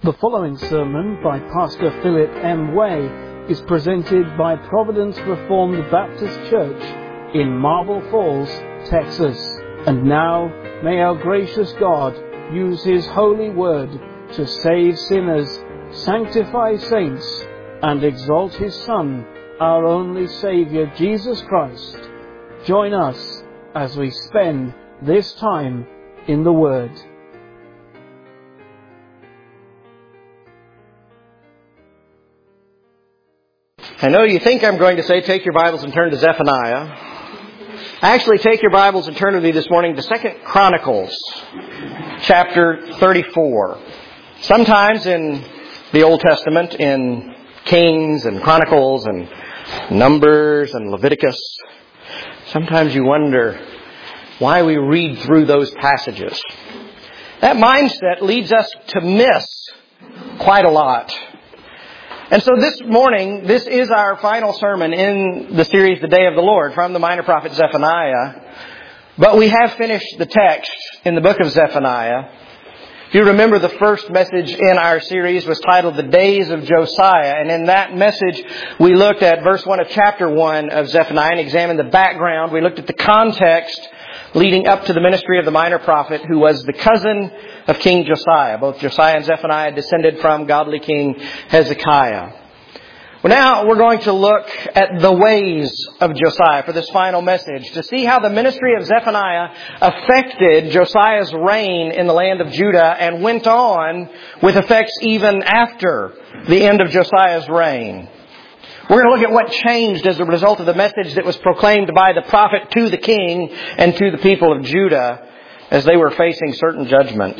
The following sermon by Pastor Philip M. Way is presented by Providence Reformed Baptist Church in Marble Falls, Texas. And now, may our gracious God use His holy word to save sinners, sanctify saints, and exalt His Son, our only Saviour, Jesus Christ. Join us as we spend this time in the Word. I know you think I'm going to say, take your Bibles and turn to Zephaniah. Actually, take your Bibles and turn with me this morning to 2 Chronicles, chapter 34. Sometimes in the Old Testament, in Kings and Chronicles and Numbers and Leviticus, sometimes you wonder why we read through those passages. That mindset leads us to miss quite a lot. And so this morning, this is our final sermon in the series, The Day of the Lord, from the minor prophet Zephaniah. But we have finished the text in the book of Zephaniah. If you remember, the first message in our series was titled The Days of Josiah. And in that message, we looked at verse 1 of chapter 1 of Zephaniah and examined the background. We looked at the context leading up to the ministry of the minor prophet, who was the cousin of King Josiah. Both Josiah and Zephaniah descended from godly King Hezekiah. Well, now we're going to look at the ways of Josiah for this final message, to see how the ministry of Zephaniah affected Josiah's reign in the land of Judah and went on with effects even after the end of Josiah's reign. We're going to look at what changed as a result of the message that was proclaimed by the prophet to the king and to the people of Judah as they were facing certain judgment.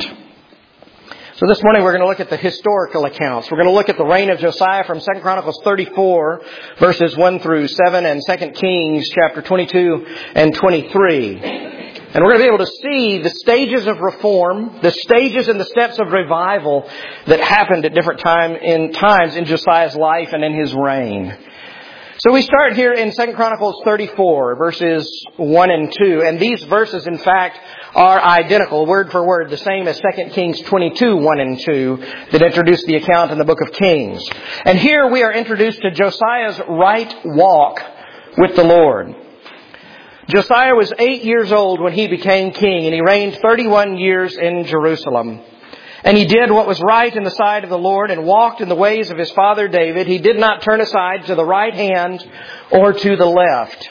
So this morning we're going to look at the historical accounts. We're going to look at the reign of Josiah from 2 Chronicles 34, verses 1 through 7, and 2 Kings chapter 22 and 23. And we're going to be able to see the stages of reform, the stages and the steps of revival that happened at different times in Josiah's life and in his reign. So we start here in 2 Chronicles 34, verses 1 and 2. And these verses, in fact, are identical, word for word, the same as 2 Kings 22, 1 and 2, that introduce the account in the book of Kings. And here we are introduced to Josiah's right walk with the Lord. Josiah was 8 years old when he became king, and he reigned 31 years in Jerusalem. And he did what was right in the sight of the Lord and walked in the ways of his father David. He did not turn aside to the right hand or to the left.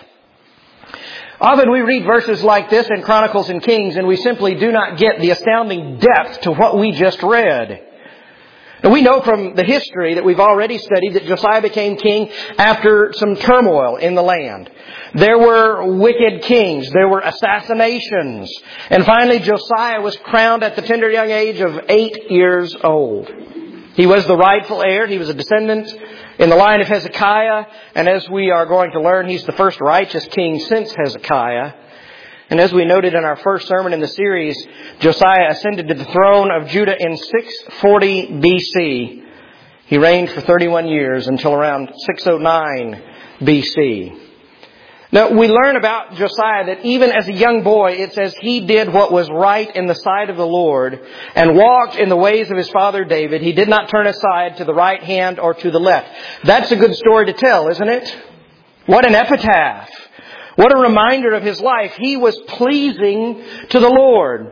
Often we read verses like this in Chronicles and Kings, and we simply do not get the astounding depth to what we just read. And we know from the history that we've already studied that Josiah became king after some turmoil in the land. There were wicked kings. There were assassinations. And finally, Josiah was crowned at the tender young age of 8 years old. He was the rightful heir. He was a descendant in the line of Hezekiah. And as we are going to learn, he's the first righteous king since Hezekiah. And as we noted in our first sermon in the series, Josiah ascended to the throne of Judah in 640 BC. He reigned for 31 years until around 609 BC. Now, we learn about Josiah that even as a young boy, it says he did what was right in the sight of the Lord and walked in the ways of his father David. He did not turn aside to the right hand or to the left. That's a good story to tell, isn't it? What an epitaph. What a reminder of his life. He was pleasing to the Lord.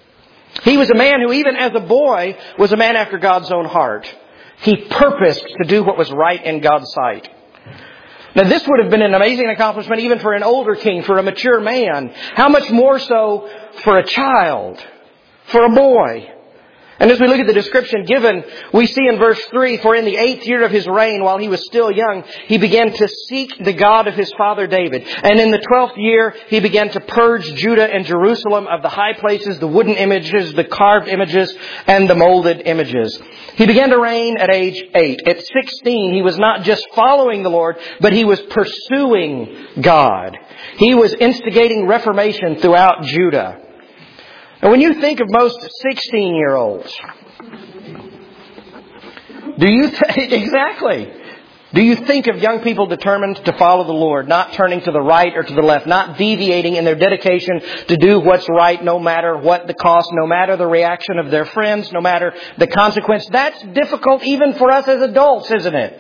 He was a man who, even as a boy, was a man after God's own heart. He purposed to do what was right in God's sight. Now, this would have been an amazing accomplishment even for an older king, for a mature man. How much more so for a child, for a boy? And as we look at the description given, we see in verse 3, for in the 8th year of his reign, while he was still young, he began to seek the God of his father David. And in the 12th year, he began to purge Judah and Jerusalem of the high places, the wooden images, the carved images, and the molded images. He began to reign at age 8. At 16, he was not just following the Lord, but he was pursuing God. He was instigating reformation throughout Judah. And when you think of most 16-year-olds, do you exactly? Do you think of young people determined to follow the Lord, not turning to the right or to the left, not deviating in their dedication to do what's right no matter what the cost, no matter the reaction of their friends, no matter the consequence? That's difficult even for us as adults, isn't it?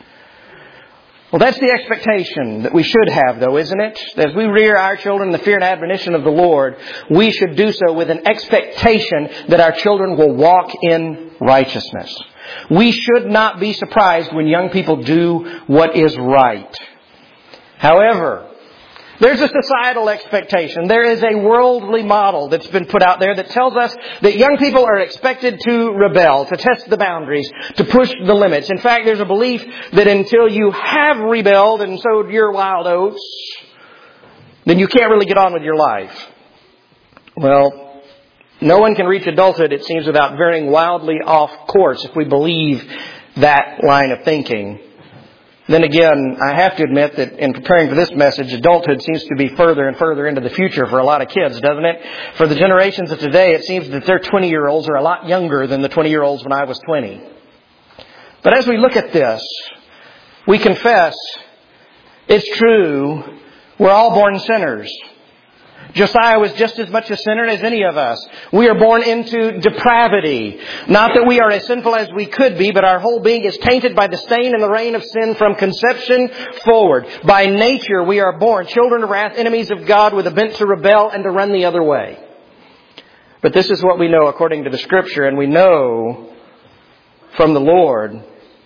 Well, that's the expectation that we should have, though, isn't it? As we rear our children in the fear and admonition of the Lord, we should do so with an expectation that our children will walk in righteousness. We should not be surprised when young people do what is right. However, there's a societal expectation. There is a worldly model that's been put out there that tells us that young people are expected to rebel, to test the boundaries, to push the limits. In fact, there's a belief that until you have rebelled and sowed your wild oats, then you can't really get on with your life. Well, no one can reach adulthood, it seems, without veering wildly off course if we believe that line of thinking. Then again, I have to admit that in preparing for this message, adulthood seems to be further and further into the future for a lot of kids, doesn't it? For the generations of today, it seems that their 20-year-olds are a lot younger than the 20-year-olds when I was 20. But as we look at this, we confess, it's true, we're all born sinners. Josiah was just as much a sinner as any of us. We are born into depravity. Not that we are as sinful as we could be, but our whole being is tainted by the stain and the reign of sin from conception forward. By nature, we are born children of wrath, enemies of God, with a bent to rebel and to run the other way. But this is what we know according to the Scripture, and we know from the Lord,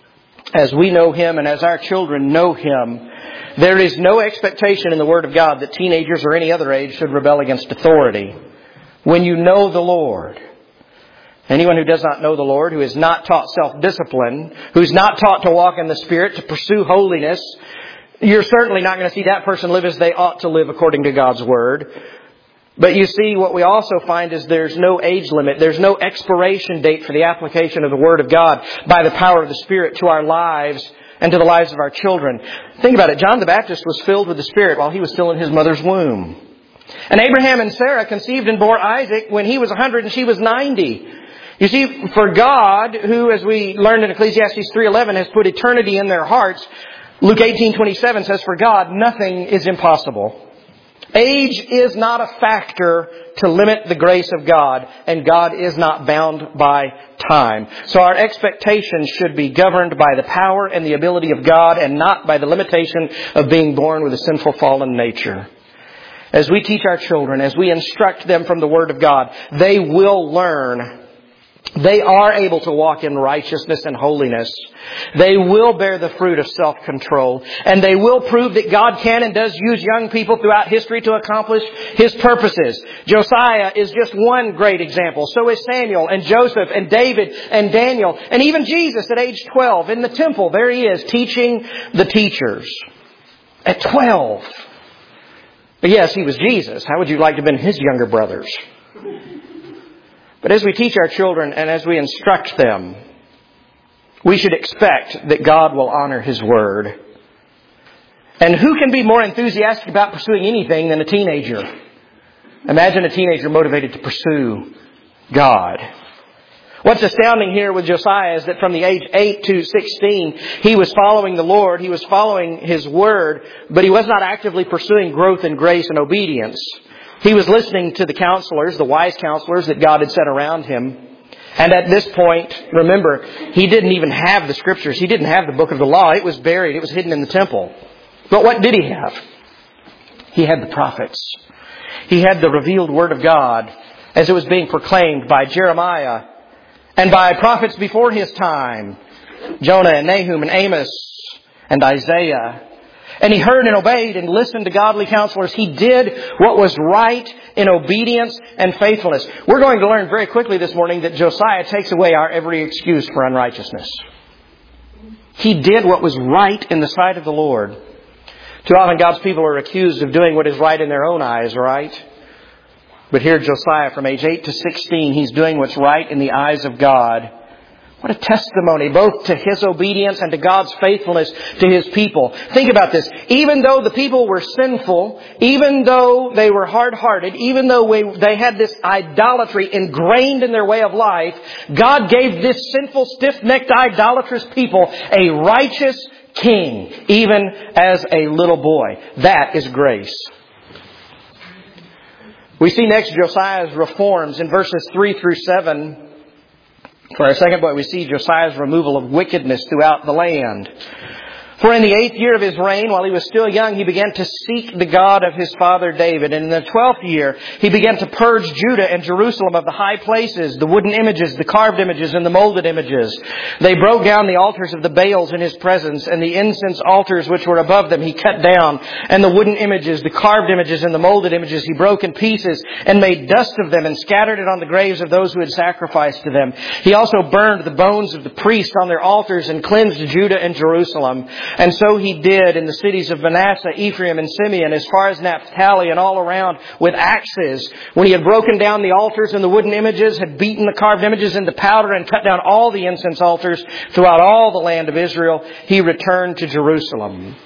as we know Him and as our children know Him, there is no expectation in the Word of God that teenagers or any other age should rebel against authority. When you know the Lord, anyone who does not know the Lord, who is not taught self-discipline, who's not taught to walk in the Spirit, to pursue holiness, you're certainly not going to see that person live as they ought to live according to God's Word. But you see, what we also find is there's no age limit. There's no expiration date for the application of the Word of God by the power of the Spirit to our lives and to the lives of our children. Think about it. John the Baptist was filled with the Spirit while he was still in his mother's womb. And Abraham and Sarah conceived and bore Isaac when he was 100 and she was 90. You see, for God, who, as we learned in Ecclesiastes 3:11, has put eternity in their hearts, Luke 18:27 says, for God, nothing is impossible. Age is not a factor to limit the grace of God, and God is not bound by time. So our expectations should be governed by the power and the ability of God and not by the limitation of being born with a sinful fallen nature. As we teach our children, as we instruct them from the Word of God, they will learn. They are able to walk in righteousness and holiness. They will bear the fruit of self-control. And they will prove that God can and does use young people throughout history to accomplish His purposes. Josiah is just one great example. So is Samuel and Joseph and David and Daniel. And even Jesus at age 12 in the temple. There He is teaching the teachers. At 12. But yes, He was Jesus. How would you like to have been His younger brothers? But as we teach our children and as we instruct them, we should expect that God will honor His Word. And who can be more enthusiastic about pursuing anything than a teenager? Imagine a teenager motivated to pursue God. What's astounding here with Josiah is that from the age 8 to 16, he was following the Lord, he was following His Word, but he was not actively pursuing growth in grace and obedience. He was listening to the counselors, the wise counselors that God had set around him. And at this point, remember, he didn't even have the Scriptures. He didn't have the book of the law. It was buried. It was hidden in the temple. But what did he have? He had the prophets. He had the revealed Word of God as it was being proclaimed by Jeremiah and by prophets before his time. Jonah and Nahum and Amos and Isaiah. And he heard and obeyed and listened to godly counselors. He did what was right in obedience and faithfulness. We're going to learn very quickly this morning that Josiah takes away our every excuse for unrighteousness. He did what was right in the sight of the Lord. Too often God's people are accused of doing what is right in their own eyes, right? But here Josiah, from age 8 to 16, he's doing what's right in the eyes of God. What a testimony, both to his obedience and to God's faithfulness to His people. Think about this. Even though the people were sinful, even though they were hard-hearted, even though they had this idolatry ingrained in their way of life, God gave this sinful, stiff-necked, idolatrous people a righteous king, even as a little boy. That is grace. We see next Josiah's reforms in verses 3 through 7. For our second point, we see Josiah's removal of wickedness throughout the land. For in the 8th year of his reign, while he was still young, he began to seek the God of his father David. And in the 12th year, he began to purge Judah and Jerusalem of the high places, the wooden images, the carved images, and the molded images. They broke down the altars of the Baals in his presence, and the incense altars which were above them he cut down. And the wooden images, the carved images, and the molded images he broke in pieces, and made dust of them, and scattered it on the graves of those who had sacrificed to them. He also burned the bones of the priests on their altars, and cleansed Judah and Jerusalem. And so he did in the cities of Manasseh, Ephraim, and Simeon, as far as Naphtali and all around, with axes. When he had broken down the altars and the wooden images, had beaten the carved images into powder, and cut down all the incense altars throughout all the land of Israel, he returned to Jerusalem.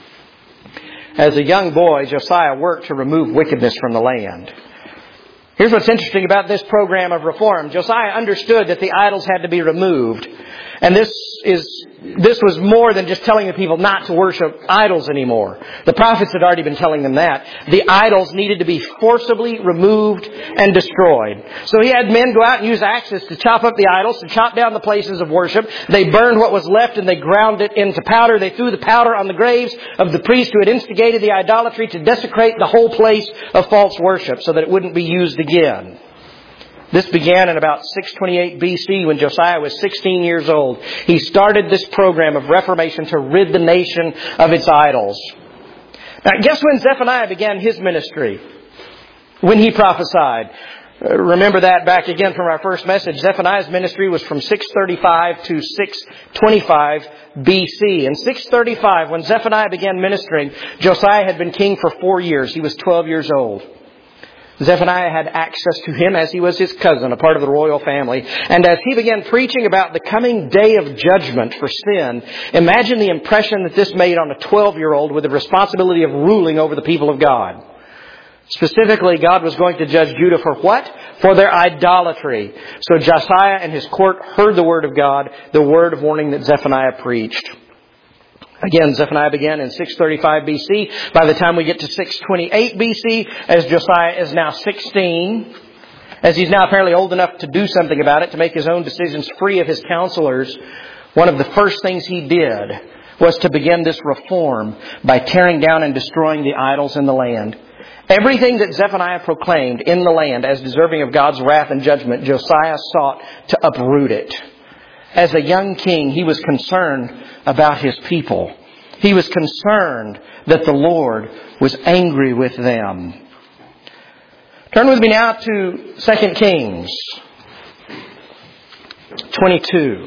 As a young boy, Josiah worked to remove wickedness from the land. Here's what's interesting about this program of reform. Josiah understood that the idols had to be removed. And this was more than just telling the people not to worship idols anymore. The prophets had already been telling them that. The idols needed to be forcibly removed and destroyed. So he had men go out and use axes to chop up the idols, to chop down the places of worship. They burned what was left and they ground it into powder. They threw the powder on the graves of the priests who had instigated the idolatry to desecrate the whole place of false worship so that it wouldn't be used again. This began in about 628 BC when Josiah was 16 years old. He started this program of reformation to rid the nation of its idols. Now, guess when Zephaniah began his ministry? When he prophesied. Remember that back again from our first message. Zephaniah's ministry was from 635 to 625 BC. In 635, when Zephaniah began ministering, Josiah had been king for 4 years. He was 12 years old. Zephaniah had access to him as he was his cousin, a part of the royal family. And as he began preaching about the coming day of judgment for sin, imagine the impression that this made on a 12-year-old with the responsibility of ruling over the people of God. Specifically, God was going to judge Judah for what? For their idolatry. So Josiah and his court heard the word of God, the word of warning that Zephaniah preached. Again, Zephaniah began in 635 BC. By the time we get to 628 BC, as Josiah is now 16, as he's now apparently old enough to do something about it, to make his own decisions free of his counselors, one of the first things he did was to begin this reform by tearing down and destroying the idols in the land. Everything that Zephaniah proclaimed in the land as deserving of God's wrath and judgment, Josiah sought to uproot it. As a young king, he was concerned about his people. He was concerned that the Lord was angry with them. Turn with me now to 2 Kings 22.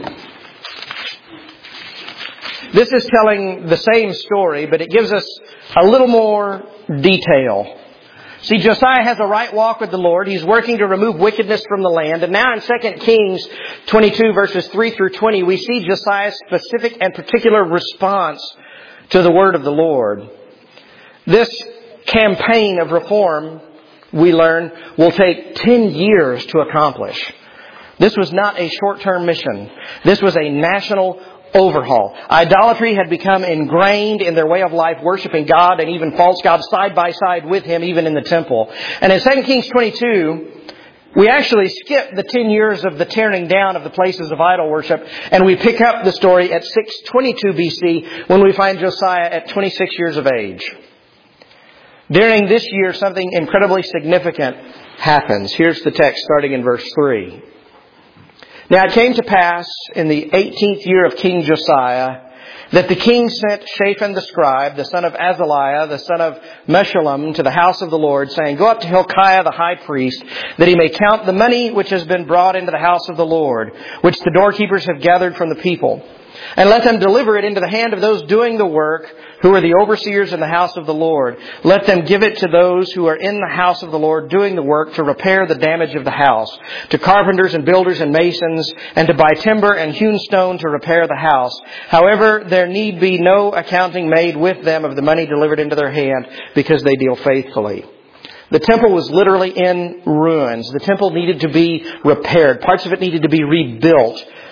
This is telling the same story, but it gives us a little more detail. See, Josiah has a right walk with the Lord. He's working to remove wickedness from the land. And now in 2 Kings 22 verses 3 through 20, we see Josiah's specific and particular response to the word of the Lord. This campaign of reform, we learn, will take 10 years to accomplish. This was not a short-term mission. This was a national overhaul. Idolatry had become ingrained in their way of life, worshiping God and even false gods side by side with Him, even in the temple. And in 2 Kings 22, we actually skip the 10 years of the tearing down of the places of idol worship, and we pick up the story at 622 BC when we find Josiah at 26 years of age. During this year, something incredibly significant happens. Here's the text starting in verse 3. Now it came to pass in the 18th year of King Josiah that the king sent Shaphan the scribe, the son of Azaliah, the son of Meshullam, to the house of the Lord, saying, "Go up to Hilkiah the high priest, that he may count the money which has been brought into the house of the Lord, which the doorkeepers have gathered from the people. And let them deliver it into the hand of those doing the work, who are the overseers in the house of the Lord. Let them give it to those who are in the house of the Lord doing the work to repair the damage of the house, to carpenters and builders and masons, and to buy timber and hewn stone to repair the house. However, there need be no accounting made with them of the money delivered into their hand, because they deal faithfully." The temple was literally in ruins. The temple needed to be repaired. Parts of it needed to be rebuilt.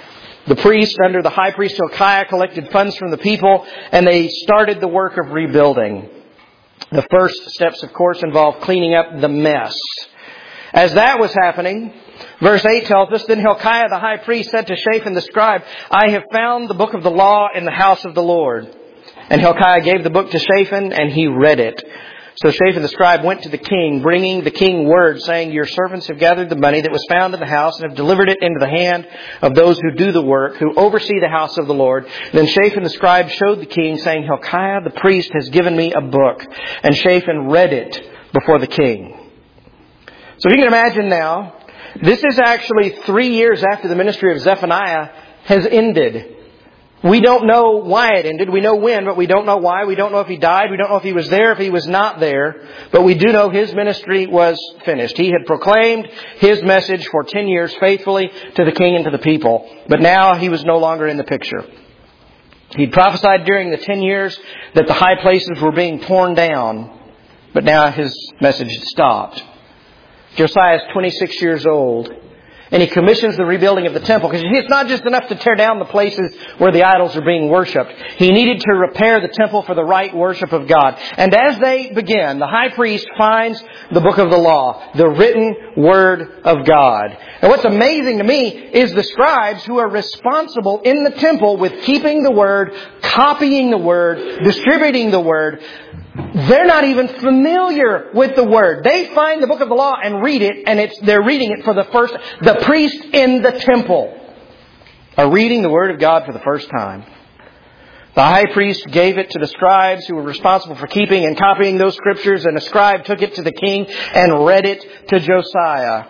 The priests under the high priest Hilkiah collected funds from the people, and they started the work of rebuilding. The first steps, of course, involved cleaning up the mess. As that was happening, verse 8 tells us, Then Hilkiah the high priest said to Shaphan the scribe, I have found the book of the law in the house of the Lord. And Hilkiah gave the book to Shaphan, and he read it. So Shaphan the scribe went to the king, bringing the king word, saying, Your servants have gathered the money that was found in the house and have delivered it into the hand of those who do the work, who oversee the house of the Lord. Then Shaphan the scribe showed the king, saying, Hilkiah the priest has given me a book. And Shaphan read it before the king. So if you can imagine now, this is actually 3 years after the ministry of Zephaniah has ended. We don't know why it ended. We know when, but we don't know why. We don't know if he died. We don't know if he was there, if he was not there. But we do know his ministry was finished. He had proclaimed his message for 10 years faithfully to the king and to the people. But now he was no longer in the picture. He'd prophesied during the 10 years that the high places were being torn down. But now his message had stopped. Josiah is 26 years old. And he commissions the rebuilding of the temple. Because it's not just enough to tear down the places where the idols are being worshipped. He needed to repair the temple for the right worship of God. And as they begin, the high priest finds the book of the law, the written word of God. And what's amazing to me is the scribes who are responsible in the temple with keeping the word, copying the word, distributing the word. They're not even familiar with the Word. They find the book of the law and read it, and they're reading it for the first. The priests in the temple are reading the Word of God for the first time. The high priest gave it to the scribes who were responsible for keeping and copying those scriptures, and a scribe took it to the king and read it to Josiah.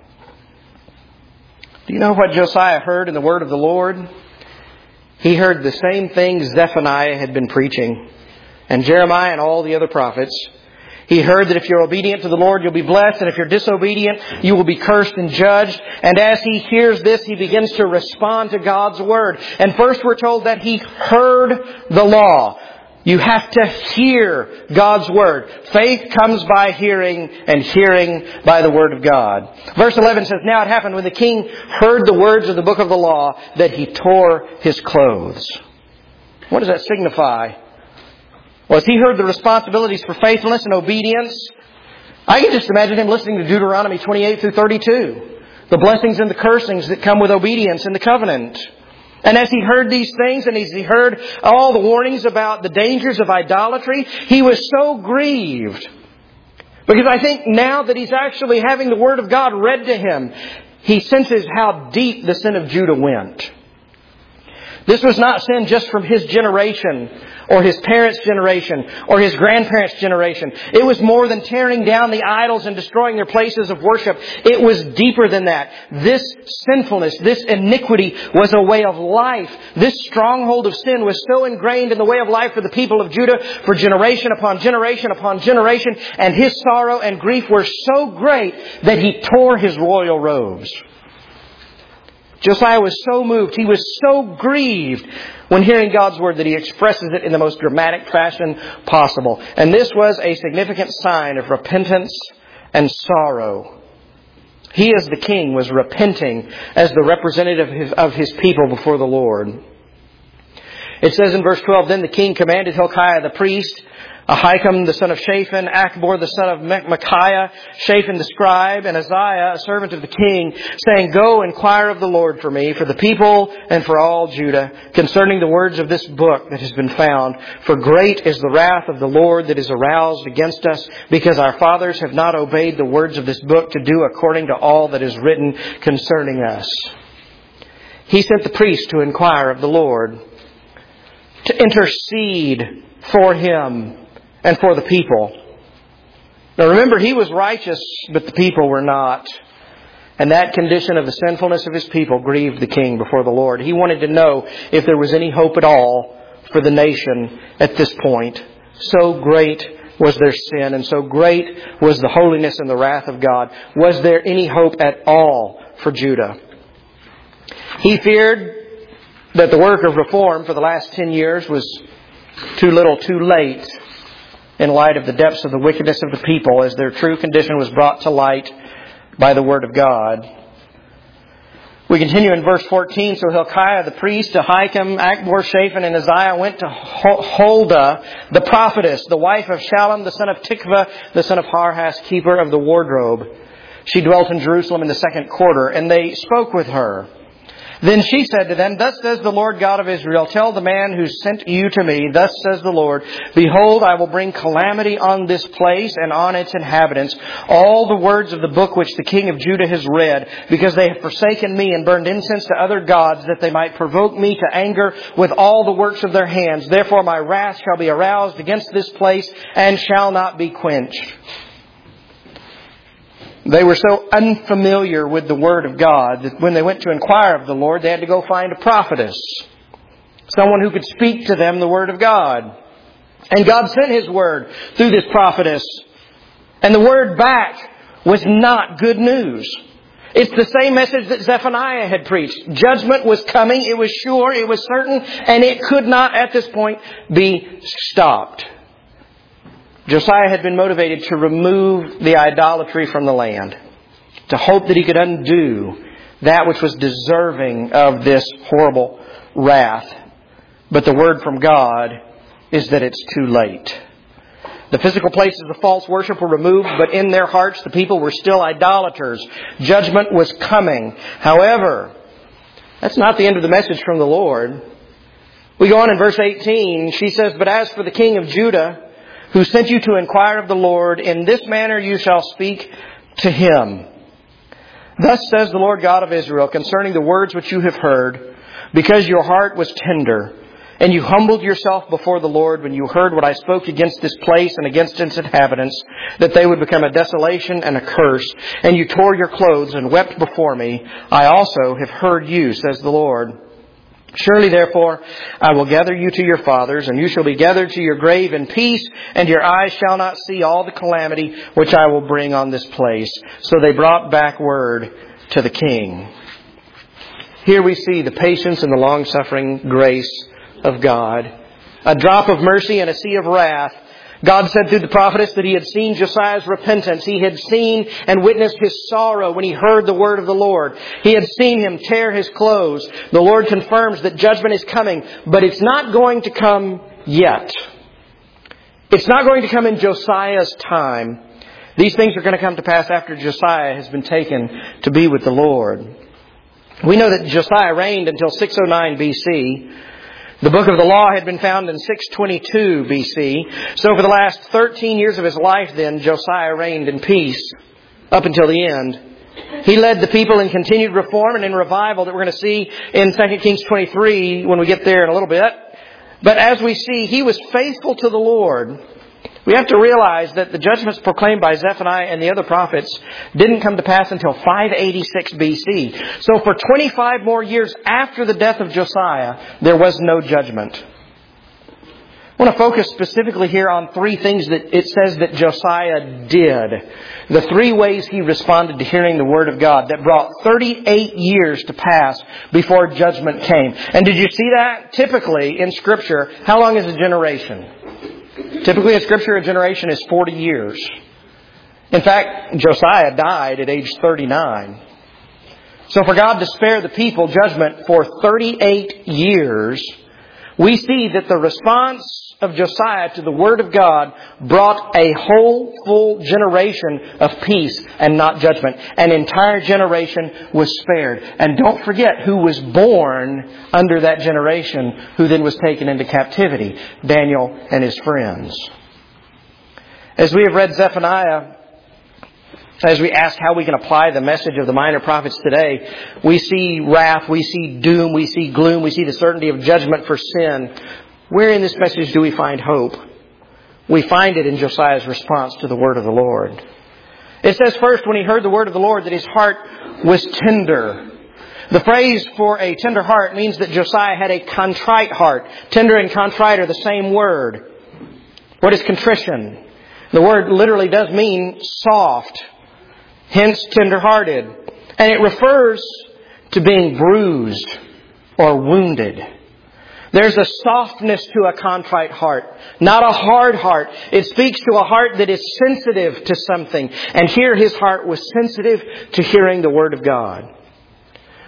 Do you know what Josiah heard in the Word of the Lord? He heard the same things Zephaniah had been preaching. And Jeremiah and all the other prophets. He heard that if you're obedient to the Lord, you'll be blessed. And if you're disobedient, you will be cursed and judged. And as he hears this, he begins to respond to God's Word. And first we're told that he heard the law. You have to hear God's Word. Faith comes by hearing, and hearing by the Word of God. Verse 11 says, Now it happened when the king heard the words of the book of the law that he tore his clothes. What does that signify? Well, as he heard the responsibilities for faithfulness and obedience, I can just imagine him listening to Deuteronomy 28 through 32. The blessings and the cursings that come with obedience in the covenant. And as he heard these things, and as he heard all the warnings about the dangers of idolatry, he was so grieved. Because I think now that he's actually having the Word of God read to him, he senses how deep the sin of Judah went. This was not sin just from his generation, or his parents' generation, or his grandparents' generation. It was more than tearing down the idols and destroying their places of worship. It was deeper than that. This sinfulness, this iniquity was a way of life. This stronghold of sin was so ingrained in the way of life for the people of Judah for generation upon generation upon generation. And his sorrow and grief were so great that he tore his royal robes. Josiah was so moved, he was so grieved when hearing God's Word that he expresses it in the most dramatic fashion possible. And this was a significant sign of repentance and sorrow. He, as the king, was repenting as the representative of his people before the Lord. It says in verse 12, Then the king commanded Hilkiah the priest, Ahikam the son of Shaphan, Achbor the son of Micaiah, Shaphan the scribe, and Isaiah, a servant of the king, saying, Go inquire of the Lord for me, for the people and for all Judah, concerning the words of this book that has been found. For great is the wrath of the Lord that is aroused against us, because our fathers have not obeyed the words of this book to do according to all that is written concerning us. He sent the priest to inquire of the Lord, to intercede for him and for the people. Now remember, he was righteous, but the people were not. And that condition of the sinfulness of his people grieved the king before the Lord. He wanted to know if there was any hope at all for the nation at this point. So great was their sin, and so great was the holiness and the wrath of God. Was there any hope at all for Judah? He feared that the work of reform for the last 10 years was too little too late in light of the depths of the wickedness of the people as their true condition was brought to light by the Word of God. We continue in verse 14. So Hilkiah the priest, Ahikam, Akbor, Shaphan, and Uzziah went to Huldah, the prophetess, the wife of Shallum, the son of Tikvah, the son of Harhas, keeper of the wardrobe. She dwelt in Jerusalem in the second quarter, and they spoke with her. Then she said to them, Thus says the Lord God of Israel, tell the man who sent you to me, Thus says the Lord, Behold, I will bring calamity on this place and on its inhabitants, all the words of the book which the king of Judah has read, because they have forsaken me and burned incense to other gods, that they might provoke me to anger with all the works of their hands. Therefore my wrath shall be aroused against this place and shall not be quenched. They were so unfamiliar with the Word of God that when they went to inquire of the Lord, they had to go find a prophetess. Someone who could speak to them the Word of God. And God sent His Word through this prophetess. And the Word back was not good news. It's the same message that Zephaniah had preached. Judgment was coming. It was sure. It was certain. And it could not at this point be stopped. Josiah had been motivated to remove the idolatry from the land, to hope that he could undo that which was deserving of this horrible wrath. But the word from God is that it's too late. The physical places of false worship were removed, but in their hearts the people were still idolaters. Judgment was coming. However, that's not the end of the message from the Lord. We go on in verse 18. She says, But as for the king of Judah, who sent you to inquire of the Lord, in this manner you shall speak to him. Thus says the Lord God of Israel, concerning the words which you have heard, because your heart was tender, and you humbled yourself before the Lord when you heard what I spoke against this place and against its inhabitants, that they would become a desolation and a curse, and you tore your clothes and wept before me, I also have heard you, says the Lord. Surely, therefore, I will gather you to your fathers, and you shall be gathered to your grave in peace, and your eyes shall not see all the calamity which I will bring on this place. So they brought back word to the king. Here we see the patience and the long-suffering grace of God. A drop of mercy and a sea of wrath. God said through the prophetess that He had seen Josiah's repentance. He had seen and witnessed his sorrow when he heard the word of the Lord. He had seen him tear his clothes. The Lord confirms that judgment is coming, but it's not going to come yet. It's not going to come in Josiah's time. These things are going to come to pass after Josiah has been taken to be with the Lord. We know that Josiah reigned until 609 BC. The book of the law had been found in 622 BC. So for the last 13 years of his life then, Josiah reigned in peace up until the end. He led the people in continued reform and in revival that we're going to see in 2 Kings 23 when we get there in a little bit. But as we see, he was faithful to the Lord. We have to realize that the judgments proclaimed by Zephaniah and the other prophets didn't come to pass until 586 BC. So for 25 more years after the death of Josiah, there was no judgment. I want to focus specifically here on three things that it says that Josiah did. The three ways he responded to hearing the Word of God that brought 38 years to pass before judgment came. And did you see that? Typically in Scripture, how long is a generation? Typically in Scripture, a generation is 40 years. In fact, Josiah died at age 39. So for God to spare the people judgment for 38 years, we see that the response of Josiah to the Word of God brought a whole full generation of peace and not judgment. An entire generation was spared. And don't forget who was born under that generation, who then was taken into captivity. Daniel and his friends. As we have read Zephaniah, as we ask how we can apply the message of the minor prophets today, we see wrath, we see doom, we see gloom, we see the certainty of judgment for sin. Where in this message do we find hope? We find it in Josiah's response to the word of the Lord. It says first, when he heard the word of the Lord, that his heart was tender. The phrase for a tender heart means that Josiah had a contrite heart. Tender and contrite are the same word. What is contrition? The word literally does mean soft. Hence, tender-hearted. And it refers to being bruised or wounded. There's a softness to a contrite heart, not a hard heart. It speaks to a heart that is sensitive to something. And here his heart was sensitive to hearing the Word of God.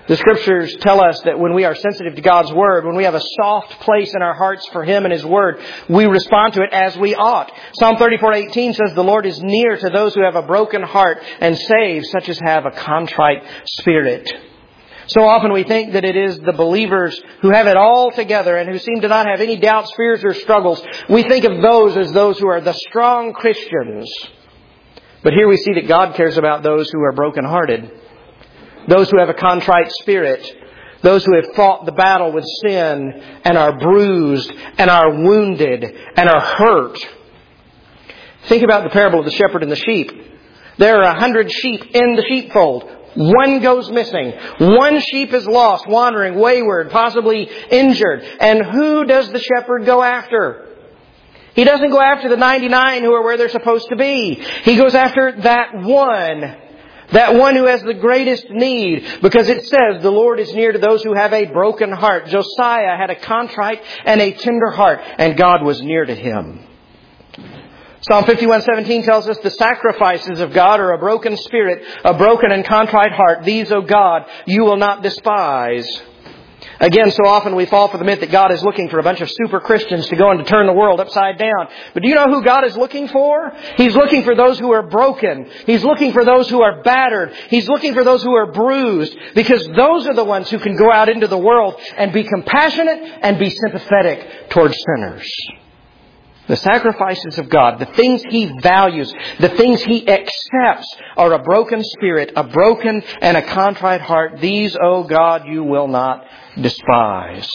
The Scriptures tell us that when we are sensitive to God's Word, when we have a soft place in our hearts for Him and His Word, we respond to it as we ought. Psalm 34:18 says, "The Lord is near to those who have a broken heart and saves such as have a contrite spirit." So often we think that it is the believers who have it all together and who seem to not have any doubts, fears, or struggles. We think of those as those who are the strong Christians. But here we see that God cares about those who are brokenhearted. Those who have a contrite spirit. Those who have fought the battle with sin and are bruised and are wounded and are hurt. Think about the parable of the shepherd and the sheep. There are 100 sheep in the sheepfold. One goes missing. One sheep is lost, wandering, wayward, possibly injured. And who does the shepherd go after? He doesn't go after the 99 who are where they're supposed to be. He goes after that one. That one who has the greatest need. Because it says the Lord is near to those who have a broken heart. Josiah had a contrite and a tender heart. And God was near to him. Psalm 51:17 tells us the sacrifices of God are a broken spirit, a broken and contrite heart. These, O God, you will not despise. Again, so often we fall for the myth that God is looking for a bunch of super Christians to go and to turn the world upside down. But do you know who God is looking for? He's looking for those who are broken. He's looking for those who are battered. He's looking for those who are bruised. Because those are the ones who can go out into the world and be compassionate and be sympathetic towards sinners. The sacrifices of God, the things He values, the things He accepts are a broken spirit, a broken and a contrite heart. These, O God, you will not despise.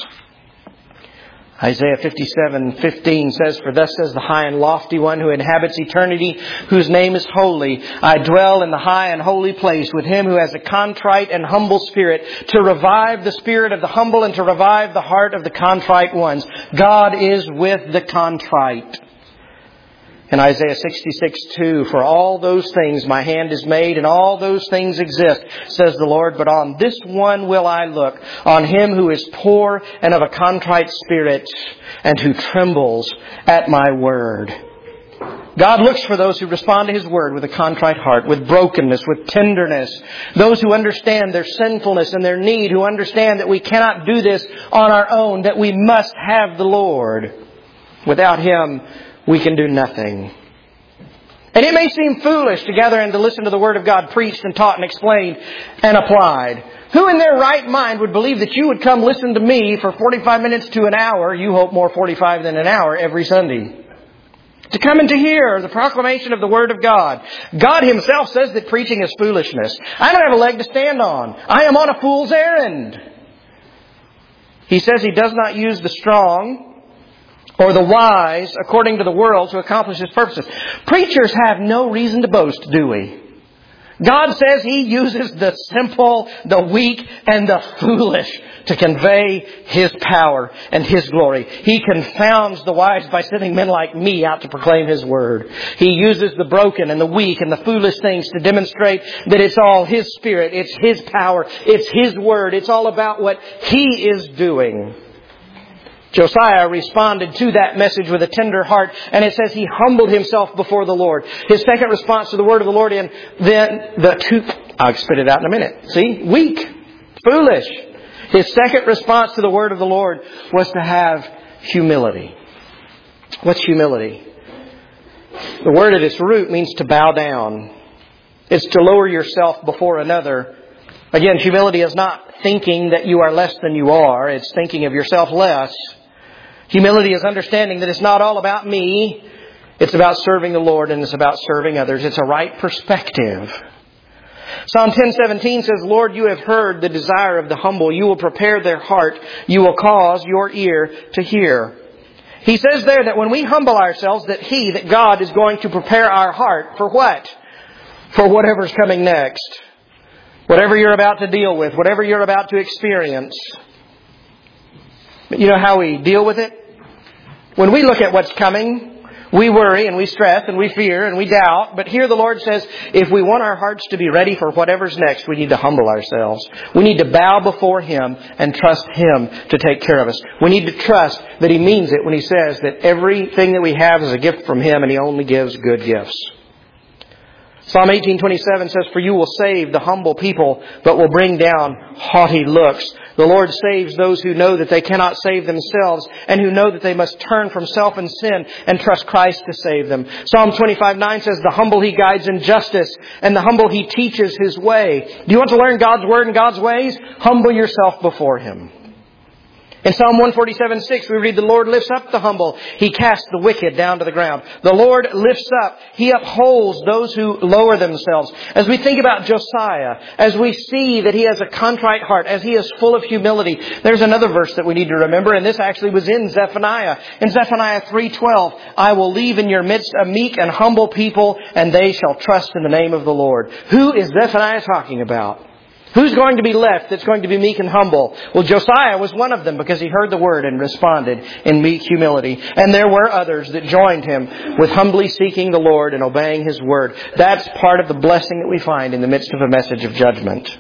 Isaiah 57:15 says, "For thus says the high and lofty one who inhabits eternity, whose name is holy. I dwell in the high and holy place with him who has a contrite and humble spirit, to revive the spirit of the humble and to revive the heart of the contrite ones." God is with the contrite. In Isaiah 66:2, "For all those things my hand is made, and all those things exist, says the Lord. But on this one will I look, on him who is poor and of a contrite spirit, and who trembles at my word." God looks for those who respond to His word with a contrite heart, with brokenness, with tenderness. Those who understand their sinfulness and their need, who understand that we cannot do this on our own, that we must have the Lord. Without Him, we can do nothing. And it may seem foolish to gather and to listen to the Word of God preached and taught and explained and applied. Who in their right mind would believe that you would come listen to me for 45 minutes to an hour, you hope more 45 than an hour, every Sunday? To come and to hear the proclamation of the Word of God. God Himself says that preaching is foolishness. I don't have a leg to stand on. I am on a fool's errand. He says He does not use the strong or the wise, according to the world, to accomplish His purposes. Preachers have no reason to boast, do we? God says He uses the simple, the weak, and the foolish to convey His power and His glory. He confounds the wise by sending men like me out to proclaim His word. He uses the broken and the weak and the foolish things to demonstrate that it's all His Spirit, it's His power, it's His word, it's all about what He is doing. Josiah responded to that message with a tender heart, and it says he humbled himself before the Lord. His second response to the word of the Lord, I'll spit it out in a minute. See? Weak. Foolish. His second response to the word of the Lord was to have humility. What's humility? The word at its root means to bow down. It's to lower yourself before another. Again, humility is not thinking that you are less than you are. It's thinking of yourself less. Humility is understanding that it's not all about me. It's about serving the Lord and it's about serving others. It's a right perspective. Psalm 10:17 says, "Lord, you have heard the desire of the humble. You will prepare their heart. You will cause your ear to hear." He says there that when we humble ourselves, that God is going to prepare our heart for what? For whatever's coming next. Whatever you're about to deal with, whatever you're about to experience. But you know how we deal with it? When we look at what's coming, we worry and we stress and we fear and we doubt. But here the Lord says, if we want our hearts to be ready for whatever's next, we need to humble ourselves. We need to bow before Him and trust Him to take care of us. We need to trust that He means it when He says that everything that we have is a gift from Him and He only gives good gifts. Psalm 18:27 says, "For you will save the humble people, but will bring down haughty looks." The Lord saves those who know that they cannot save themselves and who know that they must turn from self and sin and trust Christ to save them. Psalm 25:9 says, "The humble He guides in justice, and the humble He teaches His way." Do you want to learn God's Word and God's ways? Humble yourself before Him. In Psalm 147:6, we read, "The Lord lifts up the humble. He casts the wicked down to the ground." The Lord lifts up. He upholds those who lower themselves. As we think about Josiah, as we see that he has a contrite heart, as he is full of humility, there's another verse that we need to remember, and this actually was in Zephaniah. In Zephaniah 3:12, "I will leave in your midst a meek and humble people, and they shall trust in the name of the Lord." Who is Zephaniah talking about? Who's going to be left that's going to be meek and humble? Well, Josiah was one of them because he heard the word and responded in meek humility. And there were others that joined him with humbly seeking the Lord and obeying His word. That's part of the blessing that we find in the midst of a message of judgment.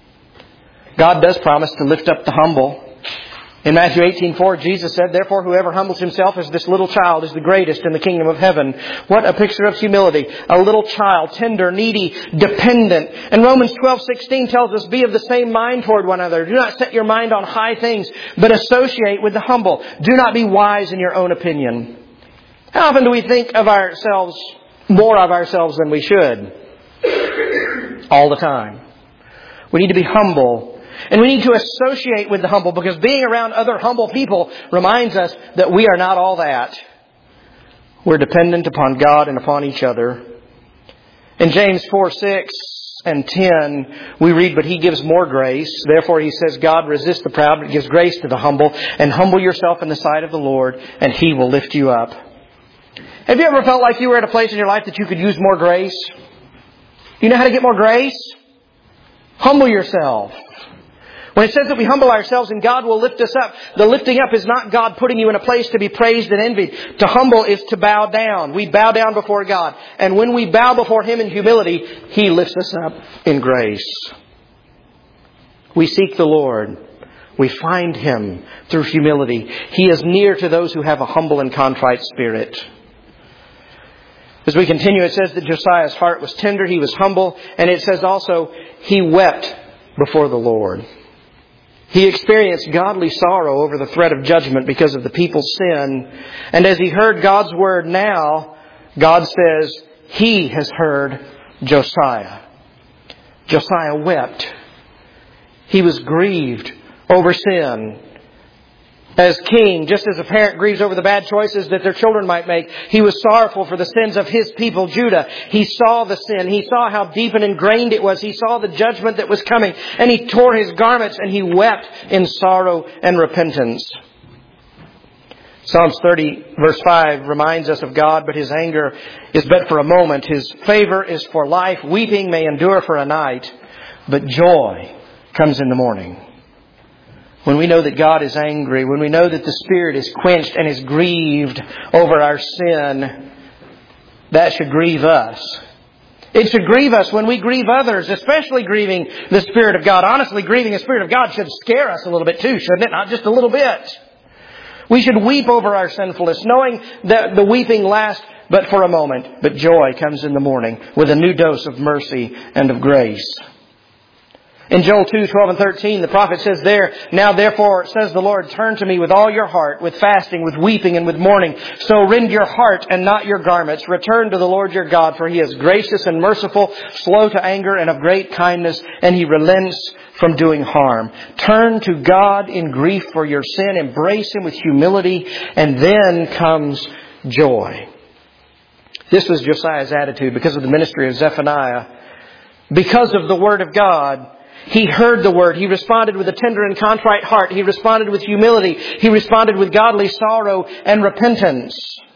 God does promise to lift up the humble. In Matthew 18:4, Jesus said, "Therefore whoever humbles himself as this little child is the greatest in the kingdom of heaven." What a picture of humility. A little child, tender, needy, dependent. And Romans 12:16 tells us, "Be of the same mind toward one another. Do not set your mind on high things, but associate with the humble. Do not be wise in your own opinion." How often do we think of ourselves, more of ourselves than we should? All the time. We need to be humble. And we need to associate with the humble, because being around other humble people reminds us that we are not all that. We're dependent upon God and upon each other. In James 4:6 and 10, we read, "But He gives more grace. Therefore," he says, "God resists the proud, but gives grace to the humble. And humble yourself in the sight of the Lord, and He will lift you up." Have you ever felt like you were at a place in your life that you could use more grace? You know how to get more grace? Humble yourself. When it says that we humble ourselves and God will lift us up, the lifting up is not God putting you in a place to be praised and envied. To humble is to bow down. We bow down before God. And when we bow before Him in humility, He lifts us up in grace. We seek the Lord. We find Him through humility. He is near to those who have a humble and contrite spirit. As we continue, it says that Josiah's heart was tender, he was humble, and it says also, he wept before the Lord. He experienced godly sorrow over the threat of judgment because of the people's sin. And as he heard God's word now, God says, He has heard Josiah. Josiah wept. He was grieved over sin. As king, just as a parent grieves over the bad choices that their children might make, he was sorrowful for the sins of his people, Judah. He saw the sin. He saw how deep and ingrained it was. He saw the judgment that was coming. And he tore his garments and he wept in sorrow and repentance. Psalms 30 verse 5 reminds us of God, but His anger is but for a moment. His favor is for life. Weeping may endure for a night, but joy comes in the morning. When we know that God is angry, when we know that the Spirit is quenched and is grieved over our sin, that should grieve us. It should grieve us when we grieve others, especially grieving the Spirit of God. Honestly, grieving the Spirit of God should scare us a little bit too, shouldn't it? Not just a little bit. We should weep over our sinfulness, knowing that the weeping lasts but for a moment. But joy comes in the morning with a new dose of mercy and of grace. In Joel 2:12 and 13, the prophet says there, "Now therefore, says the Lord, turn to me with all your heart, with fasting, with weeping, and with mourning. So rend your heart and not your garments. Return to the Lord your God, for He is gracious and merciful, slow to anger, and of great kindness, and He relents from doing harm." Turn to God in grief for your sin. Embrace Him with humility, and then comes joy. This was Josiah's attitude because of the ministry of Zephaniah. Because of the Word of God, he heard the Word. He responded with a tender and contrite heart. He responded with humility. He responded with godly sorrow and repentance.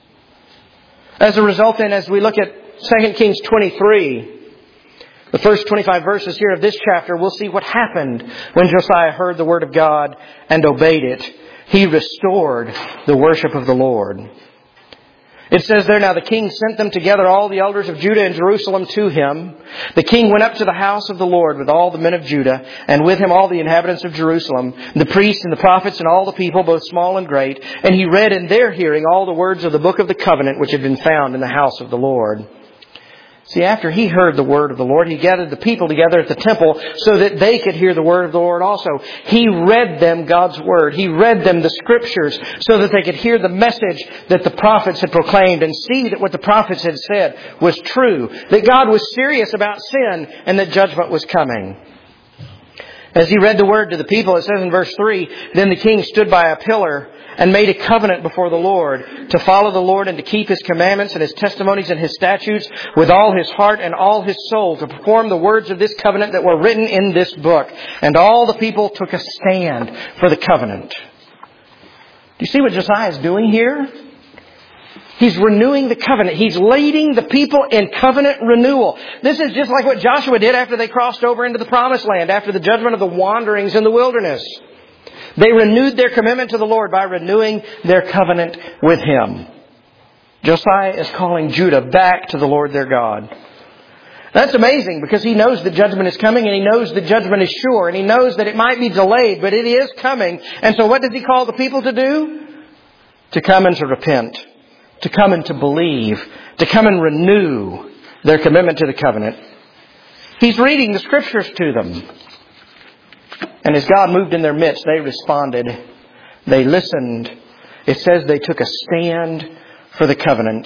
As a result, then, as we look at 2 Kings 23, the first 25 verses here of this chapter, we'll see what happened when Josiah heard the Word of God and obeyed it. He restored the worship of the Lord. It says there, "Now the king sent them together, all the elders of Judah and Jerusalem, to him. The king went up to the house of the Lord with all the men of Judah, and with him all the inhabitants of Jerusalem, the priests and the prophets and all the people, both small and great. And he read in their hearing all the words of the book of the covenant which had been found in the house of the Lord." See, after he heard the word of the Lord, he gathered the people together at the temple so that they could hear the word of the Lord also. He read them God's word. He read them the Scriptures so that they could hear the message that the prophets had proclaimed and see that what the prophets had said was true. That God was serious about sin and that judgment was coming. As he read the word to the people, it says in verse 3, "Then the king stood by a pillar and made a covenant before the Lord to follow the Lord and to keep His commandments and His testimonies and His statutes with all his heart and all his soul, to perform the words of this covenant that were written in this book." And all the people took a stand for the covenant. Do you see what Josiah is doing here? He's renewing the covenant. He's leading the people in covenant renewal. This is just like what Joshua did after they crossed over into the Promised Land, after the judgment of the wanderings in the wilderness. They renewed their commitment to the Lord by renewing their covenant with Him. Josiah is calling Judah back to the Lord their God. That's amazing because he knows that judgment is coming and he knows that judgment is sure and he knows that it might be delayed, but it is coming. And so what does he call the people to do? To come and to repent, to come and to believe, to come and renew their commitment to the covenant. He's reading the Scriptures to them. And as God moved in their midst, they responded. They listened. It says they took a stand for the covenant.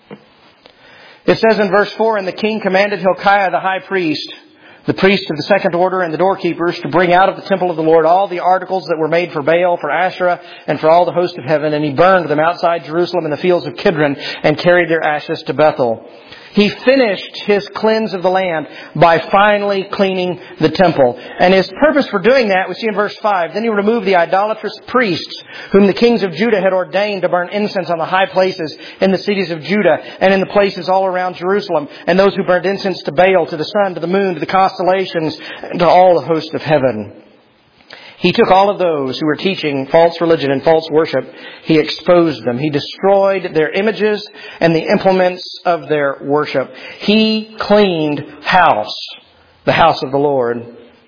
It says in verse 4, "And the king commanded Hilkiah the high priest, the priest of the second order and the doorkeepers, to bring out of the temple of the Lord all the articles that were made for Baal, for Asherah, and for all the host of heaven. And he burned them outside Jerusalem in the fields of Kidron and carried their ashes to Bethel." He finished his cleanse of the land by finally cleaning the temple. And his purpose for doing that, we see in verse 5, "Then he removed the idolatrous priests whom the kings of Judah had ordained to burn incense on the high places in the cities of Judah and in the places all around Jerusalem, and those who burned incense to Baal, to the sun, to the moon, to the constellations, and to all the host of heaven." He took all of those who were teaching false religion and false worship. He exposed them. He destroyed their images and the implements of their worship. He cleaned house, the house of the Lord.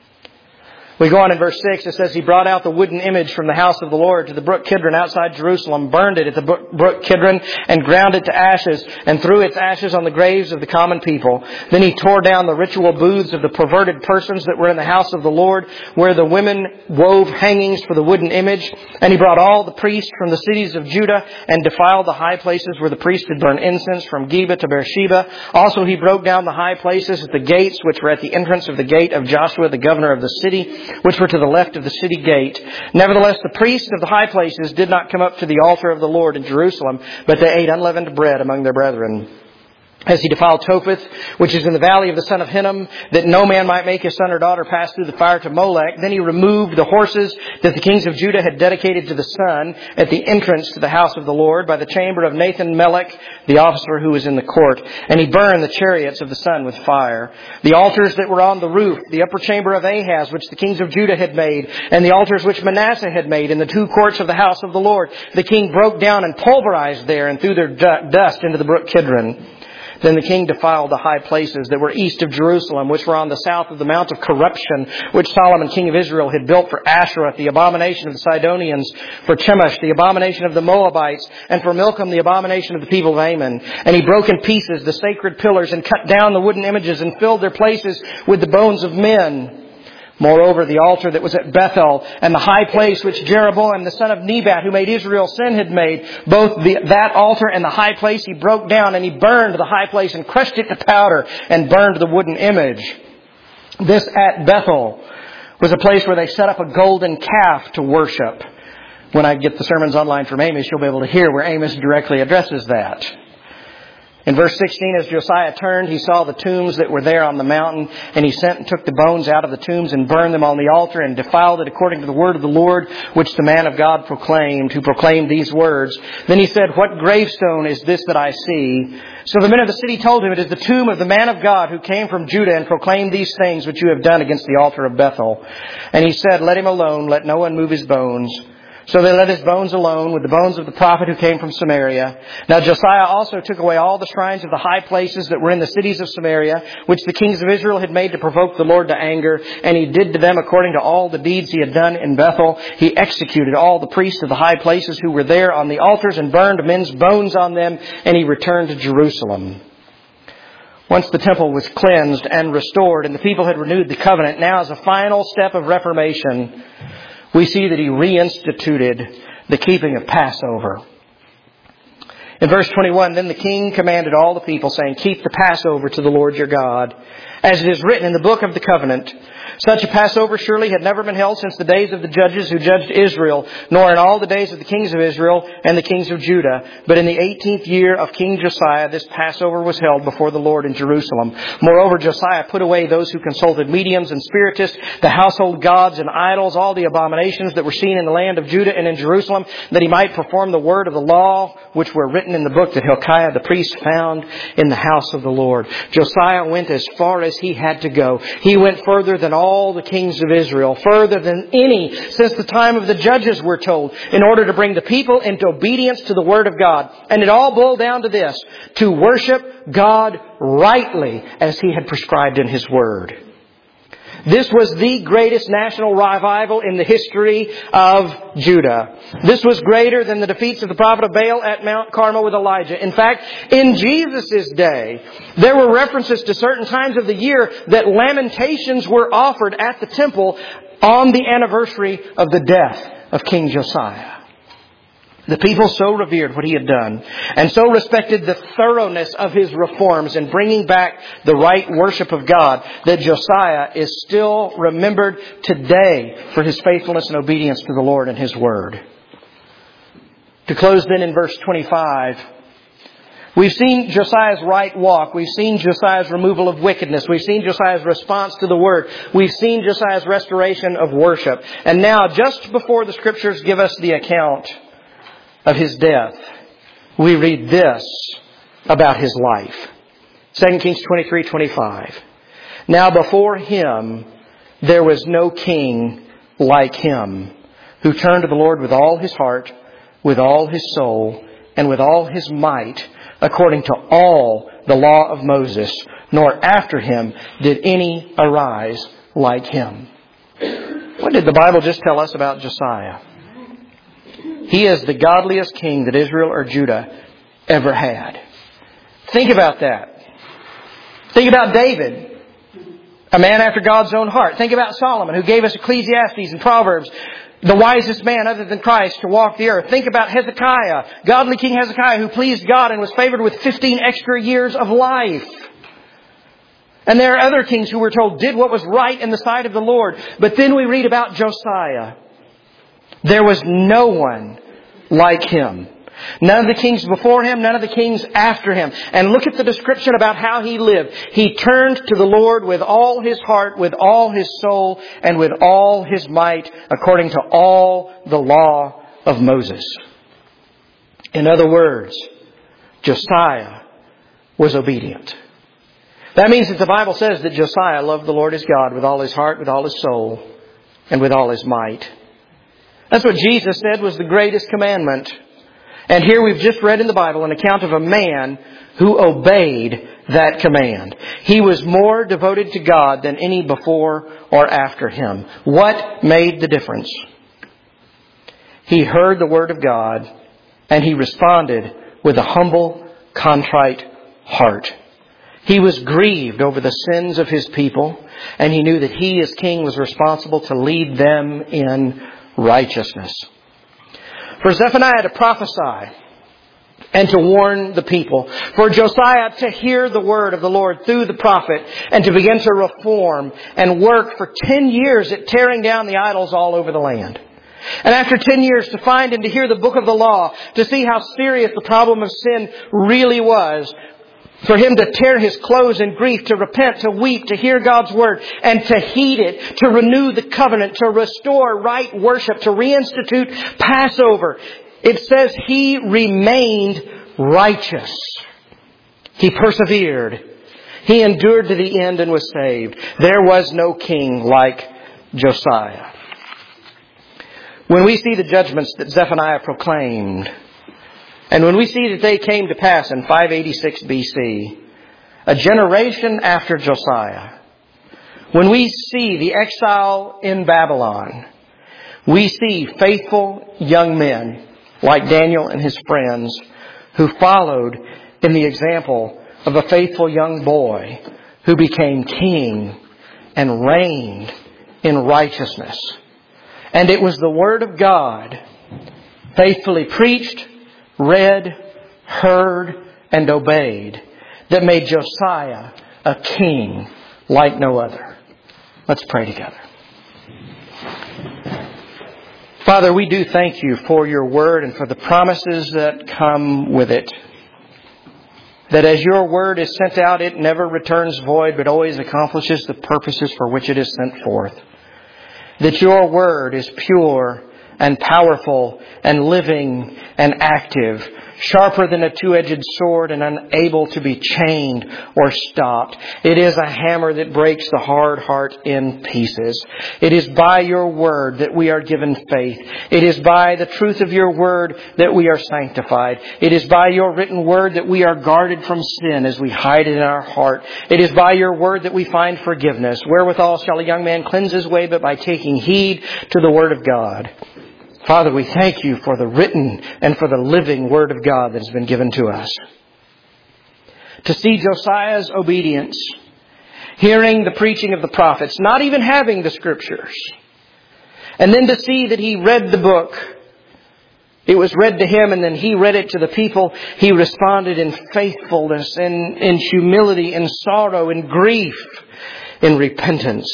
We go on in verse 6, it says, "He brought out the wooden image from the house of the Lord to the brook Kidron outside Jerusalem, burned it at the brook Kidron, and ground it to ashes, and threw its ashes on the graves of the common people. Then he tore down the ritual booths of the perverted persons that were in the house of the Lord, where the women wove hangings for the wooden image. And he brought all the priests from the cities of Judah, and defiled the high places where the priests had burned incense, from Geba to Beersheba. Also he broke down the high places at the gates, which were at the entrance of the gate of Joshua, the governor of the city, which were to the left of the city gate. Nevertheless, the priests of the high places did not come up to the altar of the Lord in Jerusalem, but they ate unleavened bread among their brethren. As he defiled Topheth, which is in the valley of the son of Hinnom, that no man might make his son or daughter pass through the fire to Molech. Then he removed the horses that the kings of Judah had dedicated to the sun at the entrance to the house of the Lord by the chamber of Nathan-Melech, the officer who was in the court. And he burned the chariots of the sun with fire. The altars that were on the roof, the upper chamber of Ahaz, which the kings of Judah had made, and the altars which Manasseh had made in the two courts of the house of the Lord, the king broke down and pulverized there and threw their dust into the brook Kidron. Then the king defiled the high places that were east of Jerusalem, which were on the south of the Mount of Corruption, which Solomon, king of Israel, had built for Asherah, the abomination of the Sidonians, for Chemosh, the abomination of the Moabites, and for Milcom, the abomination of the people of Ammon. And he broke in pieces the sacred pillars and cut down the wooden images and filled their places with the bones of men. Moreover, the altar that was at Bethel and the high place which Jeroboam the son of Nebat, who made Israel sin, had made, both that altar and the high place he broke down, and he burned the high place and crushed it to powder and burned the wooden image. This at Bethel was a place where they set up a golden calf to worship. When I get the sermons online from Amos, you'll be able to hear where Amos directly addresses that. In verse 16, as Josiah turned, he saw the tombs that were there on the mountain, and he sent and took the bones out of the tombs and burned them on the altar and defiled it according to the word of the Lord, which the man of God proclaimed, who proclaimed these words. Then he said, "What gravestone is this that I see?" So the men of the city told him, "It is the tomb of the man of God who came from Judah and proclaimed these things which you have done against the altar of Bethel." And he said, "Let him alone, let no one move his bones." So they let his bones alone with the bones of the prophet who came from Samaria. Now Josiah also took away all the shrines of the high places that were in the cities of Samaria, which the kings of Israel had made to provoke the Lord to anger. And he did to them according to all the deeds he had done in Bethel. He executed all the priests of the high places who were there on the altars and burned men's bones on them. And he returned to Jerusalem. Once the temple was cleansed and restored and the people had renewed the covenant, now as a final step of reformation, we see that He reinstituted the keeping of Passover. In verse 21, then the king commanded all the people, saying, keep the Passover to the Lord your God, as it is written in the book of the covenant. Such a Passover surely had never been held since the days of the judges who judged Israel, nor in all the days of the kings of Israel and the kings of Judah. But in the 18th year of King Josiah, this Passover was held before the Lord in Jerusalem. Moreover, Josiah put away those who consulted mediums and spiritists, the household gods and idols, all the abominations that were seen in the land of Judah and in Jerusalem, that he might perform the word of the law, which were written in the book that Hilkiah the priest found in the house of the Lord. Josiah went as far as he had to go. He went further than all the kings of Israel, further than any since the time of the judges, we're told, in order to bring the people into obedience to the Word of God. And it all boiled down to this: to worship God rightly as He had prescribed in His Word. This was the greatest national revival in the history of Judah. This was greater than the defeats of the prophet of Baal at Mount Carmel with Elijah. In fact, in Jesus' day, there were references to certain times of the year that lamentations were offered at the temple on the anniversary of the death of King Josiah. The people so revered what he had done and so respected the thoroughness of his reforms in bringing back the right worship of God that Josiah is still remembered today for his faithfulness and obedience to the Lord and His Word. To close then in verse 25, we've seen Josiah's right walk. We've seen Josiah's removal of wickedness. We've seen Josiah's response to the Word. We've seen Josiah's restoration of worship. And now, just before the Scriptures give us the account of his death, we read this about his life. 2 Kings 23:25. Now before him there was no king like him, who turned to the Lord with all his heart, with all his soul, and with all his might, according to all the law of Moses, nor after him did any arise like him. What did the Bible just tell us about Josiah? He is the godliest king that Israel or Judah ever had. Think about that. Think about David, a man after God's own heart. Think about Solomon, who gave us Ecclesiastes and Proverbs, the wisest man other than Christ to walk the earth. Think about Hezekiah, godly King Hezekiah, who pleased God and was favored with 15 extra years of life. And there are other kings who we're told did what was right in the sight of the Lord. But then we read about Josiah. There was no one like him. None of the kings before him, none of the kings after him. And look at the description about how he lived. He turned to the Lord with all his heart, with all his soul, and with all his might, according to all the law of Moses. In other words, Josiah was obedient. That means that the Bible says that Josiah loved the Lord his God with all his heart, with all his soul, and with all his might. That's what Jesus said was the greatest commandment. And here we've just read in the Bible an account of a man who obeyed that command. He was more devoted to God than any before or after him. What made the difference? He heard the Word of God and he responded with a humble, contrite heart. He was grieved over the sins of his people, and he knew that he as king was responsible to lead them in righteousness. For Zephaniah to prophesy and to warn the people, for Josiah to hear the word of the Lord through the prophet and to begin to reform and work for 10 years at tearing down the idols all over the land. And after 10 years to find and to hear the book of the law, to see how serious the problem of sin really was, for him to tear his clothes in grief, to repent, to weep, to hear God's word, and to heed it, to renew the covenant, to restore right worship, to reinstitute Passover. It says he remained righteous. He persevered. He endured to the end and was saved. There was no king like Josiah. When we see the judgments that Zephaniah proclaimed, and when we see that they came to pass in 586 BC, a generation after Josiah, when we see the exile in Babylon, we see faithful young men like Daniel and his friends who followed in the example of a faithful young boy who became king and reigned in righteousness. And it was the Word of God, faithfully preached, read, heard, and obeyed, that made Josiah a king like no other. Let's pray together. Father, we do thank You for Your Word and for the promises that come with it. That as Your Word is sent out, it never returns void, but always accomplishes the purposes for which it is sent forth. That Your Word is pure and powerful and living and active, sharper than a two-edged sword and unable to be chained or stopped. It is a hammer that breaks the hard heart in pieces. It is by Your Word that we are given faith. It is by the truth of Your Word that we are sanctified. It is by Your written Word that we are guarded from sin as we hide it in our heart. It is by Your Word that we find forgiveness. Wherewithal shall a young man cleanse his way, but by taking heed to the Word of God. Father, we thank You for the written and for the living Word of God that has been given to us. To see Josiah's obedience, hearing the preaching of the prophets, not even having the Scriptures, and then to see that he read the book. It was read to him and then he read it to the people. He responded in faithfulness, in humility, in sorrow, in grief, in repentance,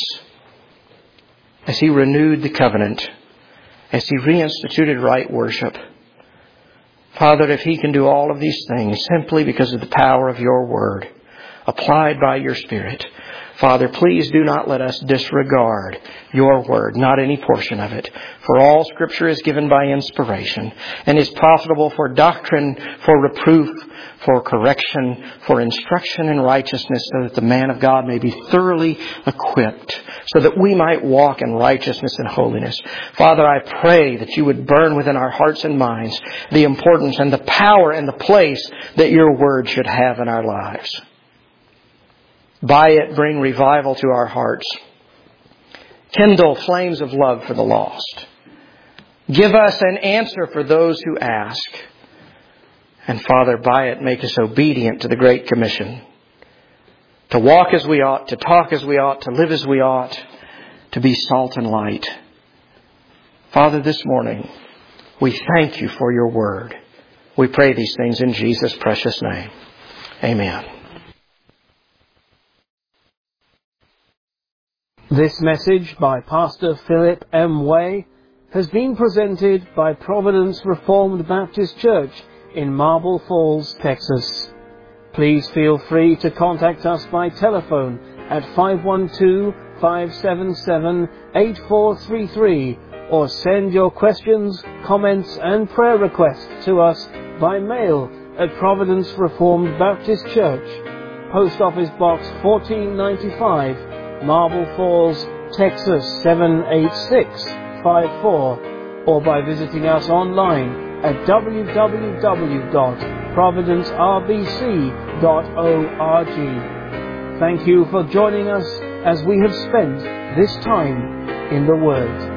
as he renewed the covenant, as he reinstituted right worship. Father, if he can do all of these things simply because of the power of Your Word, applied by Your Spirit, Father, please do not let us disregard Your Word, not any portion of it. For all Scripture is given by inspiration and is profitable for doctrine, for reproof, for correction, for instruction in righteousness, so that the man of God may be thoroughly equipped, so that we might walk in righteousness and holiness. Father, I pray that You would burn within our hearts and minds the importance and the power and the place that Your Word should have in our lives. By it, bring revival to our hearts. Kindle flames of love for the lost. Give us an answer for those who ask. And Father, by it, make us obedient to the Great Commission. To walk as we ought, to talk as we ought, to live as we ought, to be salt and light. Father, this morning, we thank You for Your Word. We pray these things in Jesus' precious name. Amen. This message by Pastor Philip M. Way has been presented by Providence Reformed Baptist Church in Marble Falls, Texas. Please feel free to contact us by telephone at 512-577-8433 or send your questions, comments and prayer requests to us by mail at Providence Reformed Baptist Church, Post Office Box 1495, Marble Falls, Texas 78654, or by visiting us online at www.providencerbc.org. Thank you for joining us as we have spent this time in the Word.